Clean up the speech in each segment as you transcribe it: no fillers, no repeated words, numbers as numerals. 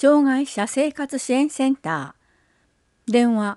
障害者生活支援センター、電話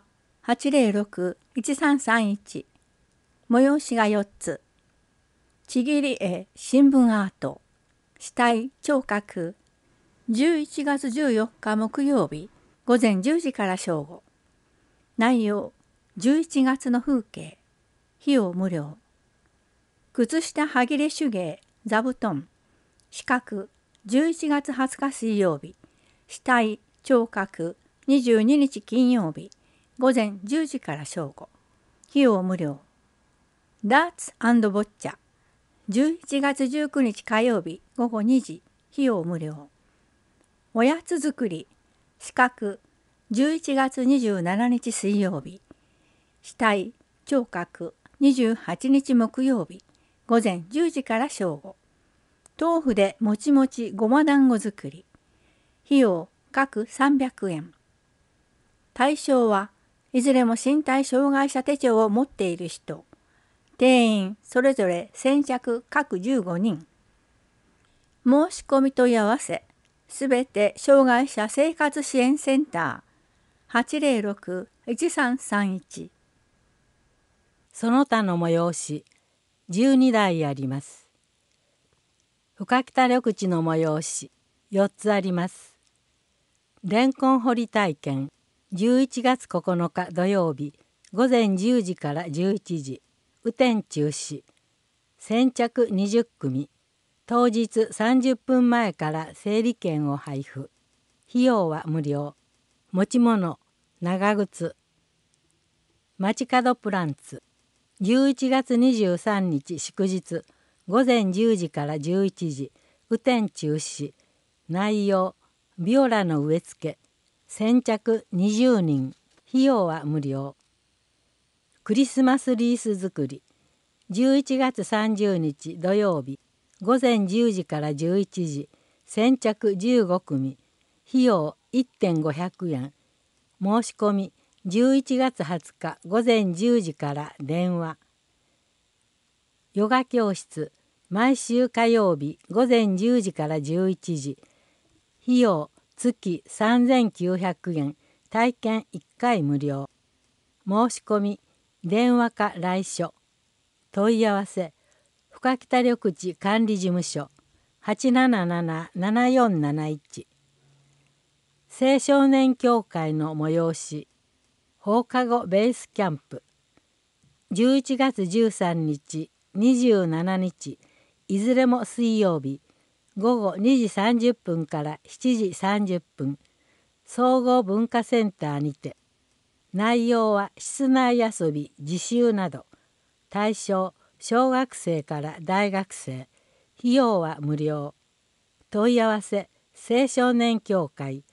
806-1331、催しが4つ、ちぎり絵新聞アート、死体聴覚、11月14日木曜日午前10時から正午。内容、11月の風景、費用無料。靴下はぎれ手芸座布団、資格11月20日水曜日、死体聴覚22日金曜日午前10時から正午。費用無料。ダーツ&ボッチャ11月19日火曜日午後2時、費用無料。おやつ作り、資格11月27日水曜日、死体聴覚28日木曜日午前10時から正午。豆腐でもちもちごま団子作り、費用各300円。対象はいずれも身体障害者手帳を持っている人、定員それぞれ先着各15人。申し込み問い合わせ、すべて障害者生活支援センター 806-1331。 その他の催し12台あります。深北緑地の催し4つあります。レンコン掘り体験11月9日土曜日午前10時から11時、雨天中止。先着20組。当日30分前から整理券を配布。費用は無料。持ち物、長靴。街角プランツ。11月23日祝日午前10時から11時、雨天中止。内容、ビオラの植え付け。先着20人。費用は無料。クリスマスリース作り。11月30日土曜日午前10時から11時、先着15組。費用 1.500 円。申し込み11月20日午前10時から電話。ヨガ教室毎週火曜日午前10時から11時。費用月3900円。体験1回無料。申し込み電話か来所。問い合わせ深北緑地管理事務所 877-7471。青少年協会の催し放課後ベースキャンプ11月13日27日いずれも水曜日午後2時30分から7時30分、総合文化センターにて。内容は室内遊び自習など。対象小学生から大学生。費用は無料。問い合わせ青少年協会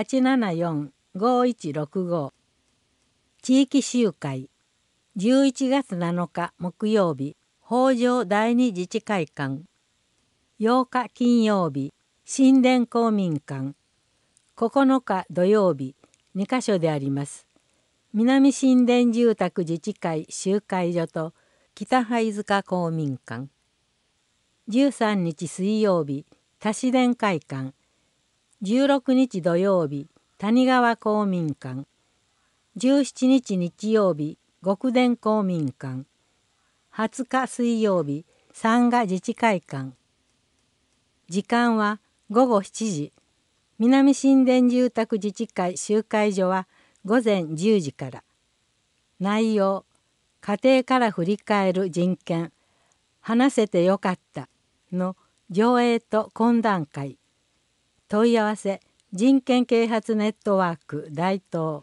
874-5165。地域集会11月7日木曜日北条第二自治会館。8日金曜日新田公民館。9日土曜日2カ所であります。南新田住宅自治会集会所と北拝塚公民館。13日水曜日多志田会館。16日土曜日谷川公民館。17日日曜日極田公民館。20日水曜日三賀自治会館。時間は午後7時。南新田住宅自治会集会所は午前10時から。内容、家庭から振り返る人権、話せてよかったの上映と懇談会。問い合わせ、人権啓発ネットワーク大東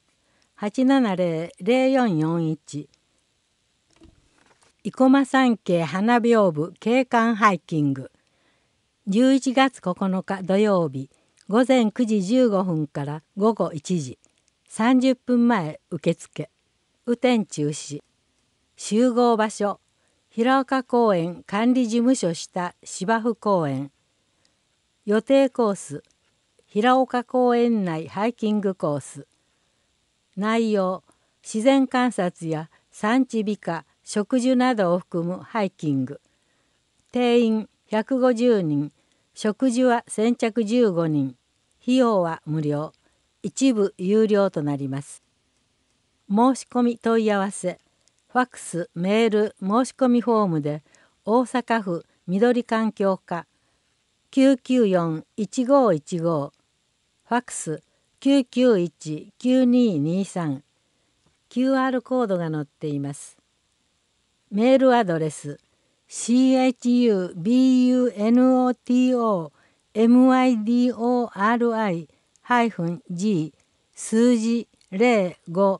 870-0441。生駒山系花屏風景観ハイキング。11月9日土曜日午前9時15分から午後1時。30分前受付。雨天中止。集合場所平岡公園管理事務所下芝生公園。予定コース平岡公園内ハイキングコース。内容自然観察や産地美化植樹などを含むハイキング。定員150人。植樹は先着15人。 費用は無料、一部有料となります。申し込み問い合わせ、ファックス、メール、申し込みフォームで大阪府緑環境課 994-1515、ファックス 991-9223、QR コードが載っています。メールアドレス chubunotmidori-g 数字05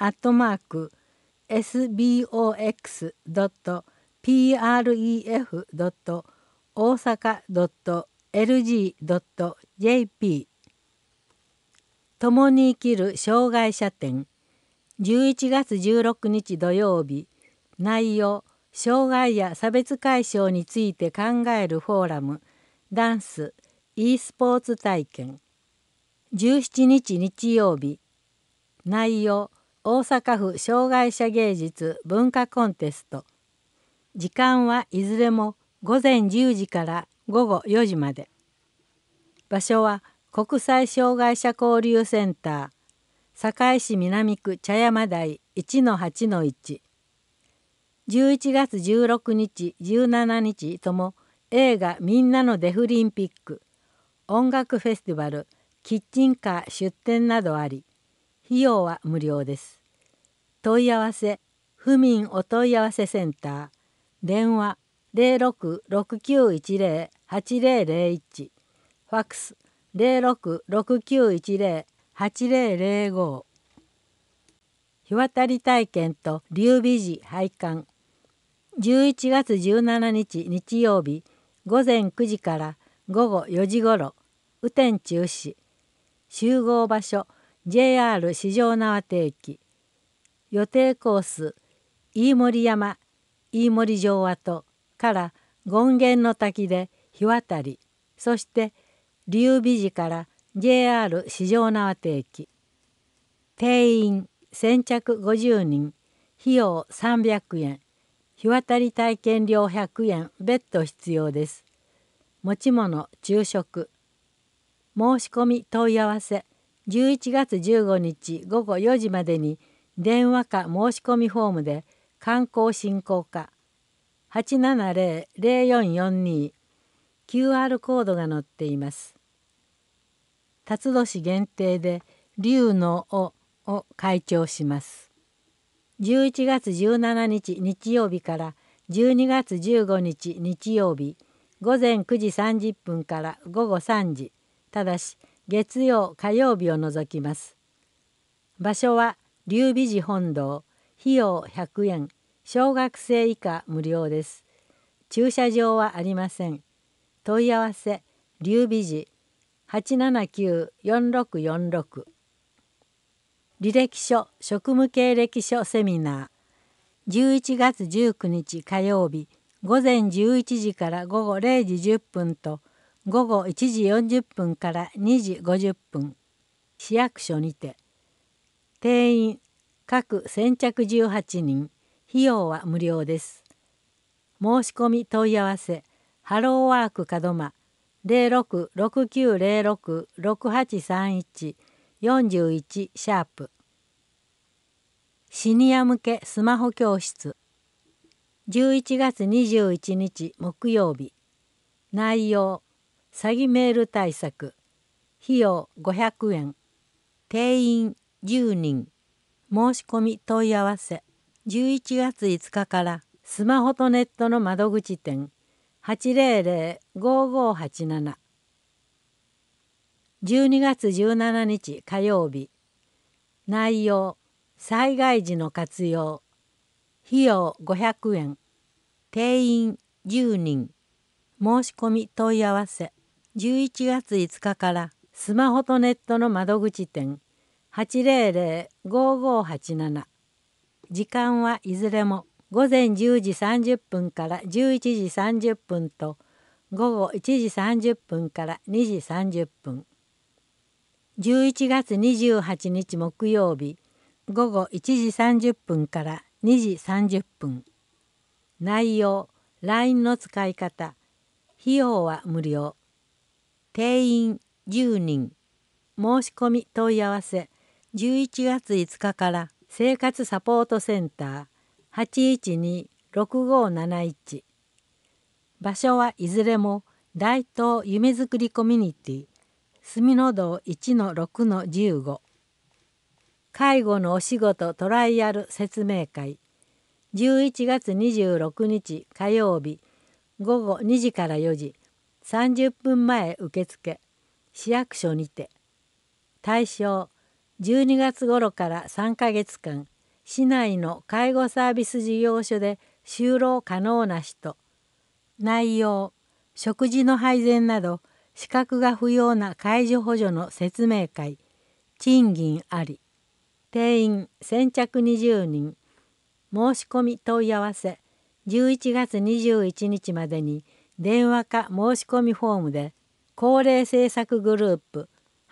@sbox.pref.osaka.lg.jp 共に生きる障害者展11月16日土曜日。内容、障害や差別解消について考えるフォーラム、ダンス、e スポーツ体験。17日日曜日。内容、大阪府障害者芸術文化コンテスト。時間はいずれも午前10時から午後4時まで。場所は国際障害者交流センター、堺市南区茶山台 1-8-1。11月16日、17日とも映画みんなのデフリンピック、音楽フェスティバル、キッチンカー出店などあり、費用は無料です。問い合わせ、府民お問い合わせセンター、電話 0669108001、ファックス 0669108005。日渡り体験と劉備寺拝観。11月17日日曜日午前9時から午後4時ごろ、雨天中止。集合場所 JR 四条畷駅。予定コース飯盛山、飯盛城跡から権現の滝で日渡り、そして劉備寺から JR 四条畷駅。定員先着50人、費用300円。日渡り体験料100円別途必要です。持ち物、昼食。申し込み問い合わせ11月15日午後4時までに電話か申し込みフォームで観光振興課 870-0442、 QR コードが載っています。辰年限定で龍の尾を開帳します。11月17日日曜日から12月15日日曜日午前9時30分から午後3時、ただし月曜火曜日を除きます。場所は劉備寺本堂、費用100円、小学生以下無料です。駐車場はありません。問い合わせ劉備寺 879-4646。履歴書職務経歴書セミナー11月19日火曜日午前11時から午後0時10分と午後1時40分から2時50分、市役所にて。定員各先着18人、費用は無料です。申し込み問い合わせハローワーク門間 0669066831 41シャープ。シニア向けスマホ教室11月21日木曜日。内容詐欺メール対策。費用500円。定員10人。申し込み問い合わせ11月5日からスマホとネットの窓口店 800-5587。12月17日火曜日。内容災害時の活用。費用500円。定員10人。申し込み問い合わせ11月5日からスマホとネットの窓口店 800-5587。時間はいずれも午前10時30分から11時30分と午後1時30分から2時30分。11月28日木曜日午後1時30分から2時30分。内容 LINE の使い方。費用は無料。定員10人。 申し込み問い合わせ11月5日から生活サポートセンター 812-6571。場所はいずれも大東夢づくりコミュニティ住野道 1-6-15。介護のお仕事トライアル説明会11月26日火曜日午後2時から4時30分前受付市役所にて。対象12月頃から3ヶ月間市内の介護サービス事業所で就労可能な人。内容食事の配膳など資格が不要な介助補助の説明会。賃金あり。定員先着20人。申し込み問い合わせ11月21日までに電話か申し込みフォームで高齢政策グループ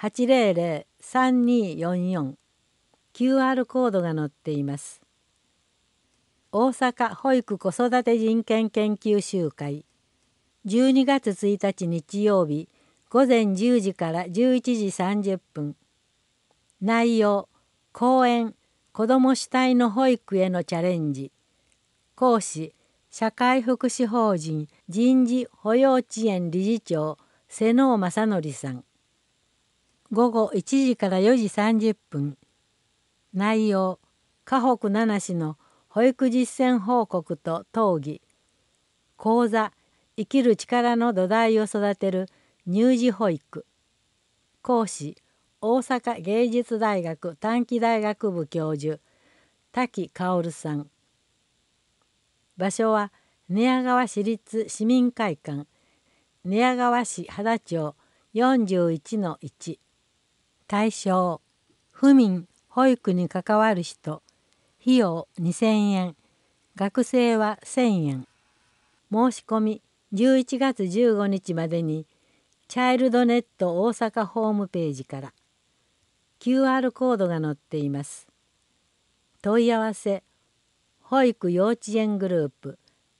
800-3244 QR コードが載っています。大阪保育子育て人権研究集会12月1日日曜日午前10時から11時30分。内容講演子ども主体の保育へのチャレンジ。講師社会福祉法人人事保幼稚園理事長瀬能正則さん。午後1時から4時30分。内容河北七市の保育実践報告と討議。講座生きる力の土台を育てる乳児保育。講師大阪芸術大学短期大学部教授滝薫さん。場所は寝屋川市立市民会館寝屋川市秦町 41-1。対象府民保育に関わる人。費用2000円。学生は1000円。申し込み11月15日までにチャイルドネット大阪ホームページから。QR コードが載っています。問い合わせ保育幼稚園グループ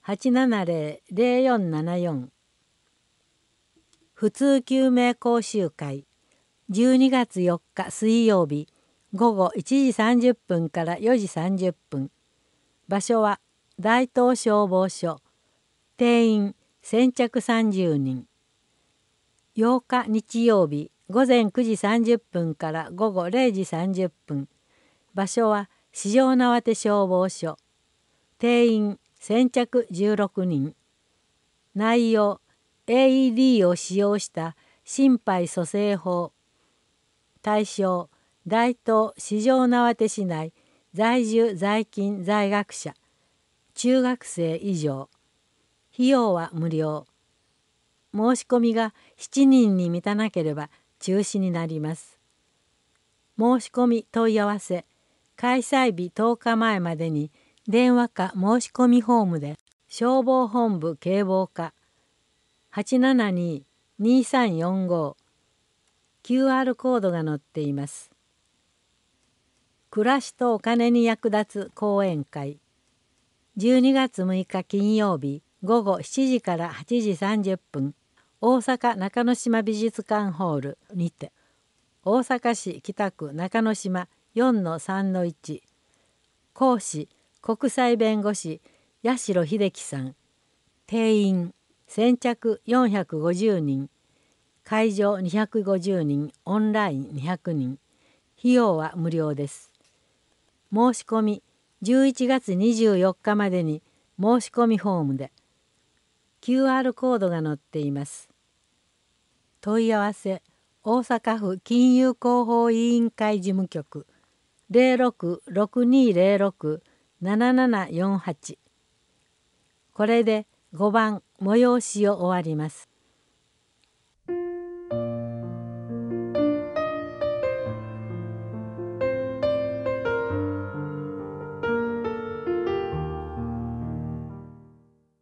870-0474。普通救命講習会12月4日水曜日午後1時30分から4時30分。場所は大東消防署。定員先着30人。8日日曜日午前9時30分から午後0時30分。場所は四条畷消防署。定員先着16人。内容 AED を使用した心肺蘇生法。対象大東四条畷市内在住在勤在学者中学生以上。費用は無料。申し込みが7人に満たなければ中止になります。申し込み問い合わせ開催日10日前までに電話か申し込みフォームで消防本部警防課 872-2345。QR コードが載っています。暮らしとお金に役立つ講演会12月6日金曜日午後7時から8時30分。大阪中之島美術館ホールにて。大阪市北区中之島 4-3-1。講師国際弁護士八代秀樹さん。定員先着450人。会場250人。オンライン200人。費用は無料です。申し込み11月24日までに申し込みフォームで。QR コードが載っています。問い合わせ大阪府金融広報委員会事務局 066206-7748。これで5番催しを終わります。